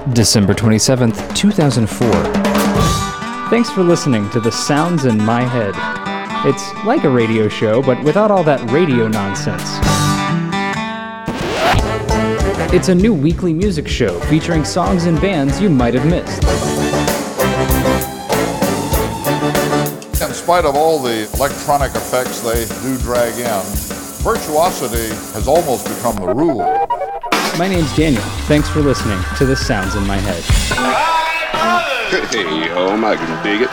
December 27th, 2004. Thanks for listening to The Sounds in My Head. It's like a radio show, but without all that radio nonsense. It's a new weekly music show featuring songs and bands you might have missed. In spite of all the electronic effects they do drag in, virtuosity has almost become the rule. My name's Daniel. Thanks for listening to The Sounds in My Head. Hey, yo, I can dig it.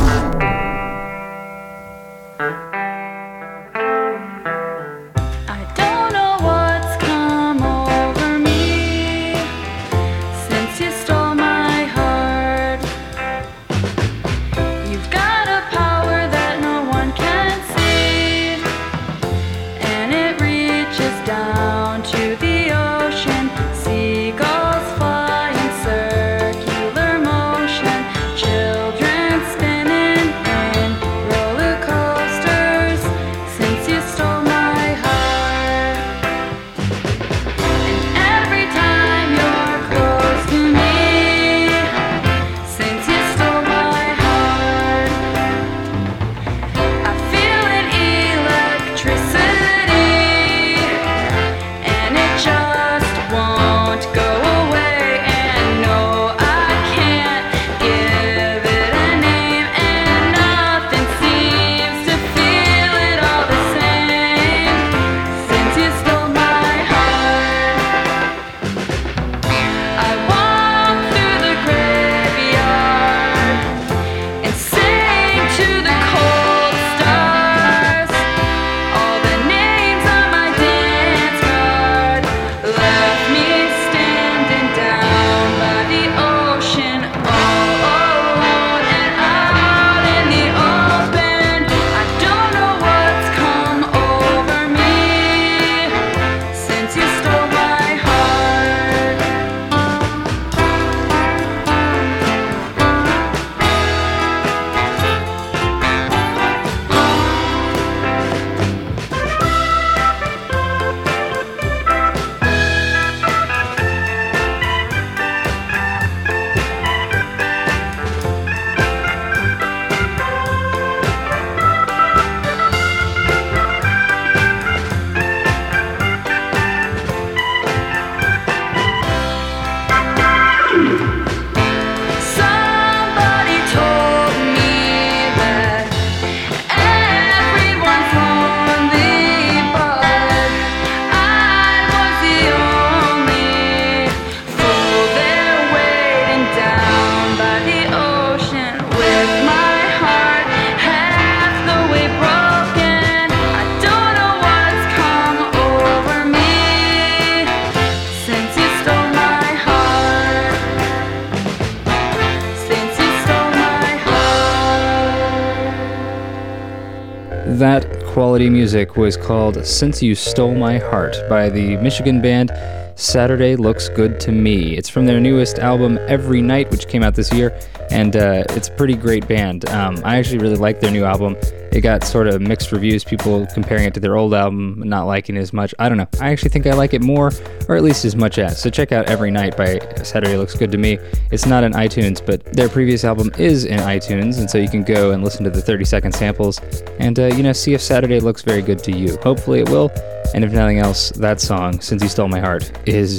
That quality music was called Since You Stole My Heart by the Michigan band Saturday Looks Good to Me. It's from their newest album, Every Night, which came out this year, and it's a pretty great band. I actually really like their new album. It got sort of mixed reviews, people comparing it to their old album, not liking it as much. I don't know. I actually think I like it more, or at least as much as. So check out Every Night by Saturday Looks Good to Me. It's not in iTunes, but their previous album is in iTunes, and so you can go and listen to the 30-second samples and, see if Saturday looks very good to you. Hopefully it will. And if nothing else, that song, Since You Stole My Heart, is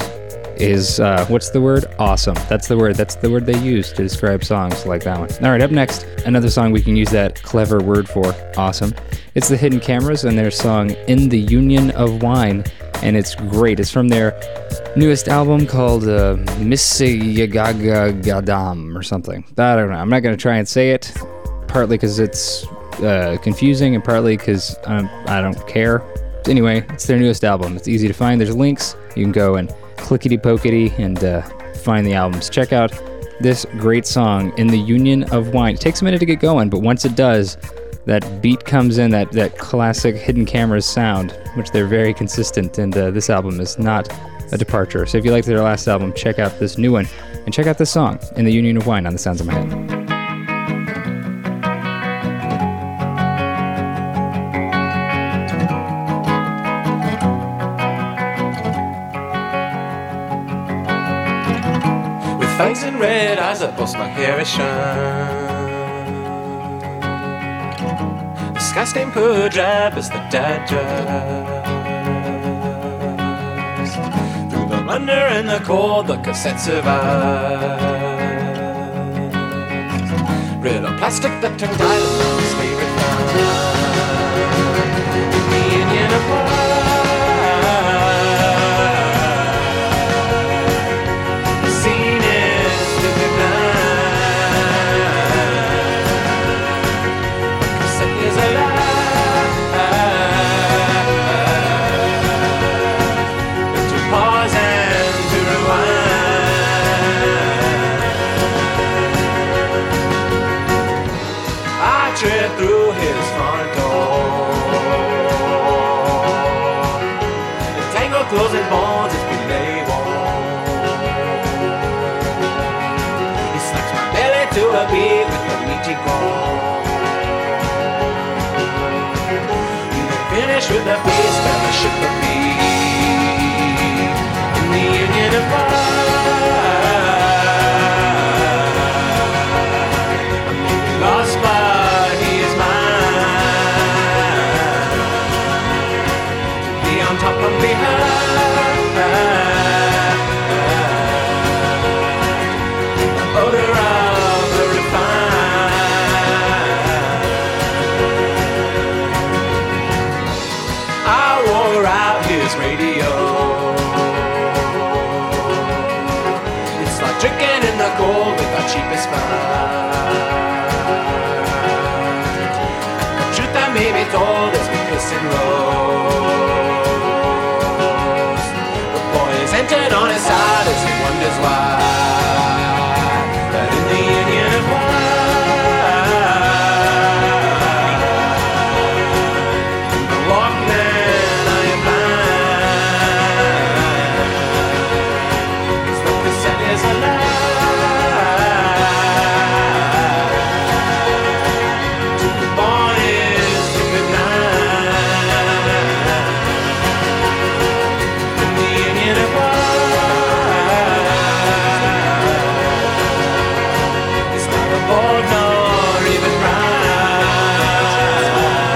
what's the word? Awesome. That's the word they use to describe songs like that one. All right, up next, another song we can use that clever word for, awesome. It's the Hidden Cameras and their song In the Union of Wine, and it's great. It's from their newest album called Mississagaga Gadam or something. I don't know. I'm not going to try and say it, partly because it's confusing and partly because I don't care. Anyway, it's their newest album. It's easy to find. There's links. You can go and clickety-pokety and find the albums. Check out this great song, In the Union of Wine. It takes a minute to get going, but once it does, that beat comes in, that classic Hidden Cameras sound, which they're very consistent, and this album is not a departure. So if you liked their last album, check out this new one, and check out this song, In the Union of Wine, on The Sounds of My Head. fangs and red eyes that bust my hair is shine. The sky stained pearl drive as the dad drives. Through the thunder and the cold, the cassette survives. Rid of plastic that turned diamonds, stay refined. The Union of Pride. The scene is stupid blind. The cassette is alive. To pause and to rewind. I trip through his front door. Tangled clothes and bones, it's been lay warm. He slaps my belly to a beat with the meaty groan. You can finish with the beast, fellowship of peace. In the Union of Pride, I'm lost but he is mine. To be on top and behind. The odor of the refined. I wore out his radio. It's like drinking in the cold with our cheapest find. The truth that may be told is we kiss and rose. The boy is entered on his side as he wonders why. That in the Union of Pride, the Walkman I am blind. 'Cause the cassette is alive. To be born is stupid blind. In the Union of Pride, it's neither bold nor even right.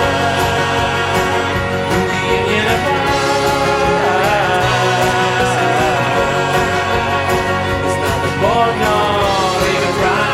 In the Union of Pride, it's neither bold nor even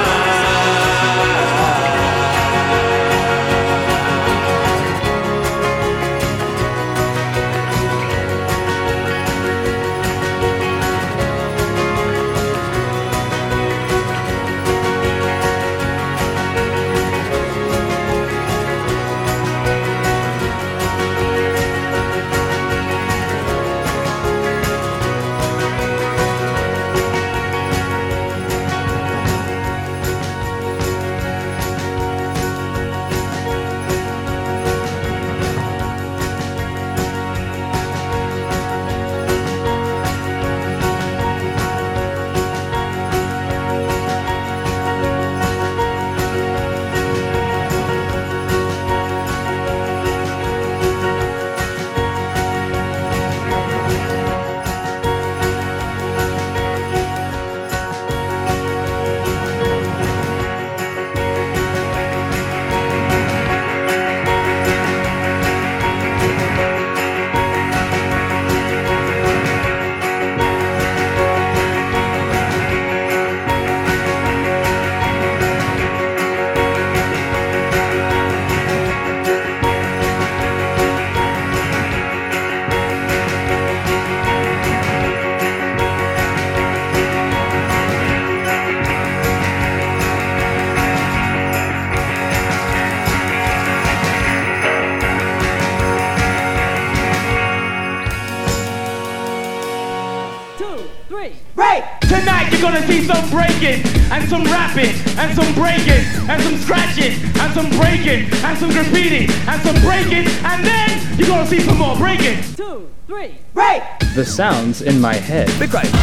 Tonight you're gonna see some breaking, and some rapping, and some breaking, and some scratching, and some breaking, and some graffiti, and some breaking, and then you're gonna see some more breaking. 2, 3, break! The sounds in my head. Big right.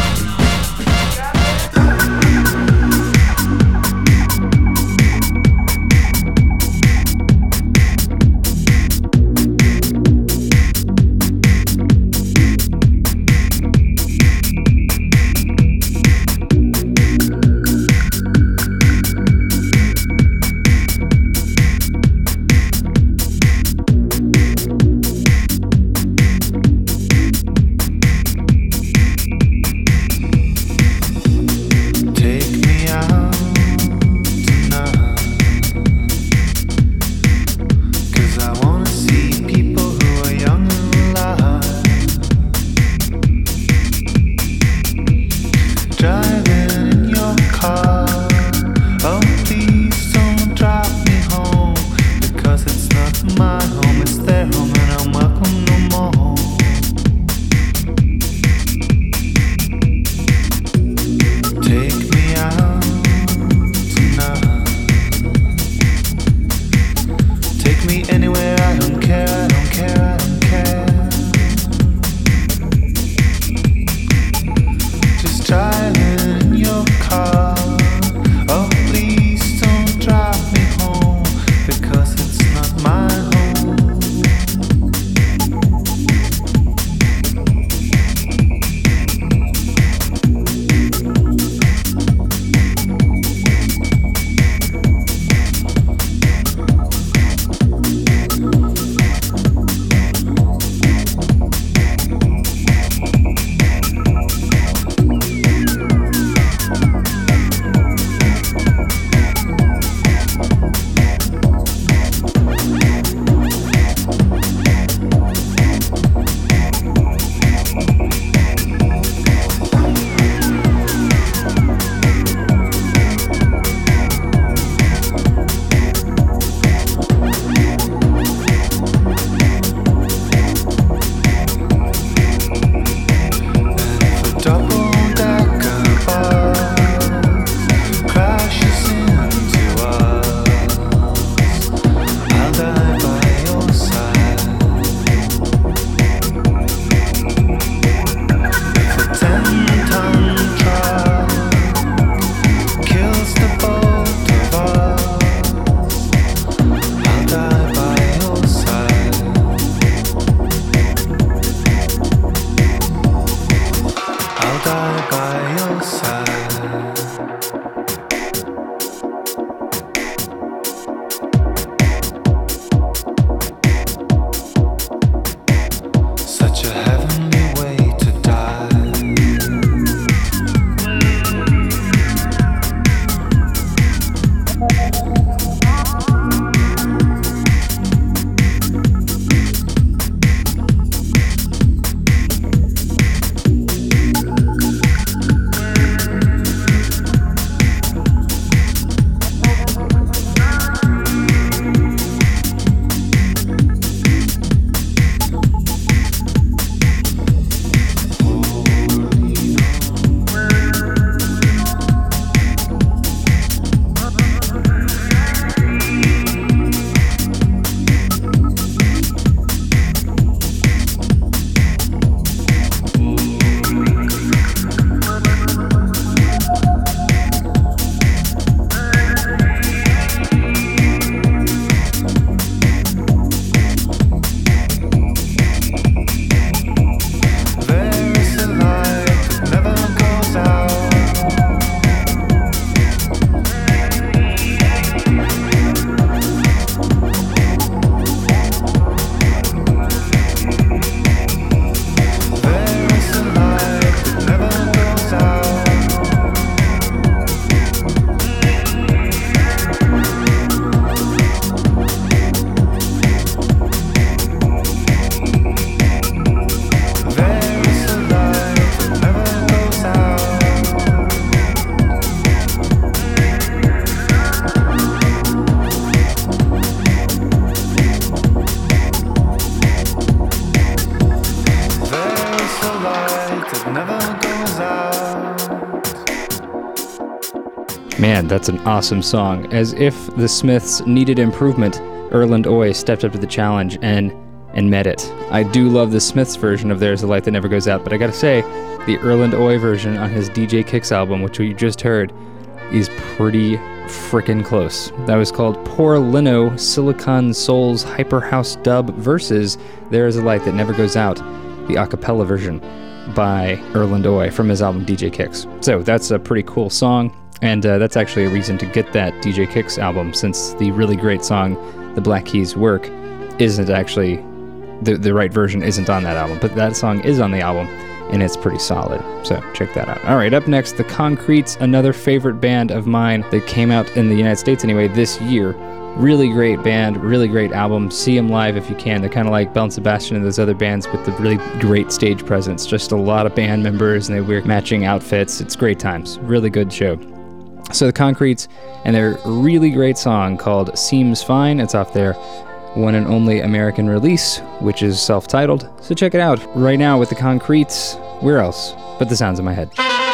Man, that's an awesome song. As if the Smiths needed improvement, Erland Øye stepped up to the challenge and met it. I do love the Smiths version of There's a Light That Never Goes Out, but I gotta say, the Erland Øye version on his DJ Kicks album, which we just heard, is pretty frickin' close. That was called Poor Lino Silicon Soul's Hyper House Dub versus There Is a Light That Never Goes Out, the a cappella version by Erland Øye from his album DJ Kicks. So that's a pretty cool song, and that's actually a reason to get that DJ Kicks album, since the really great song The Black Keys Work isn't actually, the right version isn't on that album, but that song is on the album, and it's pretty solid, so check that out. All right, up next, The Concretes, another favorite band of mine that came out in the United States anyway this year. Really great band, really great album. See them live if you can. They're kind of like Belle and Sebastian and those other bands with the really great stage presence. Just a lot of band members, and they wear matching outfits. It's great times. Really good show. So The Concretes and their really great song called Seems Fine. It's off their one and only American release, which is self-titled. So check it out right now with The Concretes. Where else but the sounds in my head?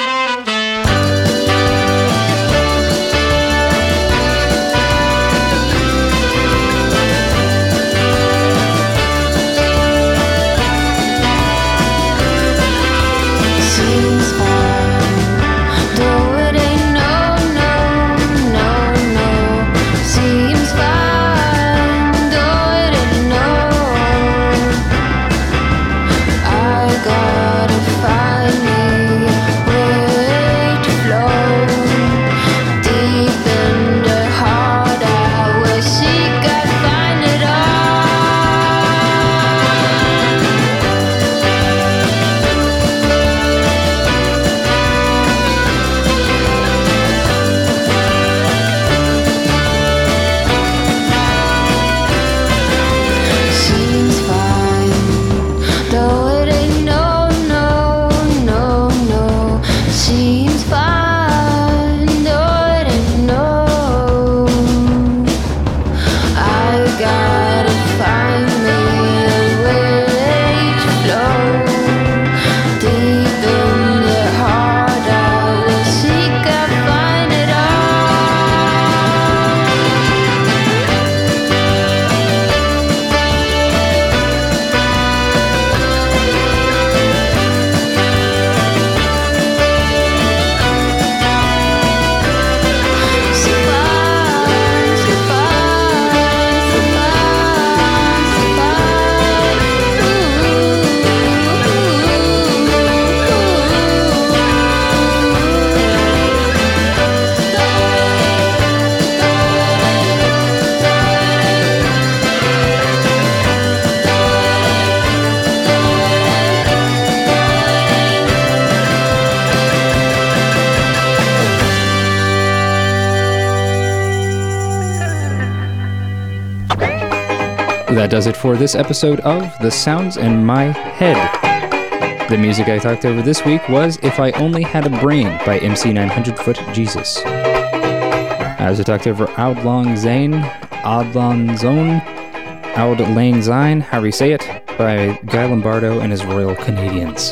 That does it for this episode of The Sounds in My Head. The music I talked over this week was If I Only Had a Brain by MC 900 Foot Jesus. I also talked over Oud Lang Syne, Oud Lang Syne, however you say it, by Guy Lombardo and his Royal Canadians.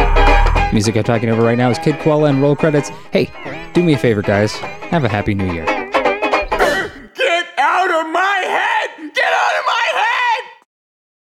Music I'm talking over right now is Kid Koala and Roll Credits. Hey, do me a favor, guys. Have a Happy New Year.